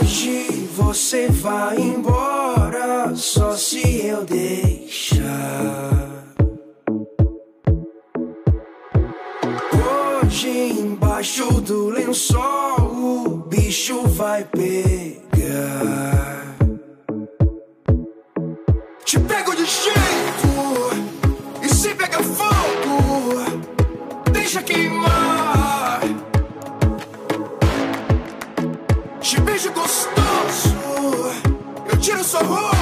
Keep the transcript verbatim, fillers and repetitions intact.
Hoje você vai embora só se eu deixar. Hoje embaixo do lençol o bicho vai pegar. Te pego de jeito e se pega fogo, deixa queimar. Te beijo gostoso, eu tiro sua roupa.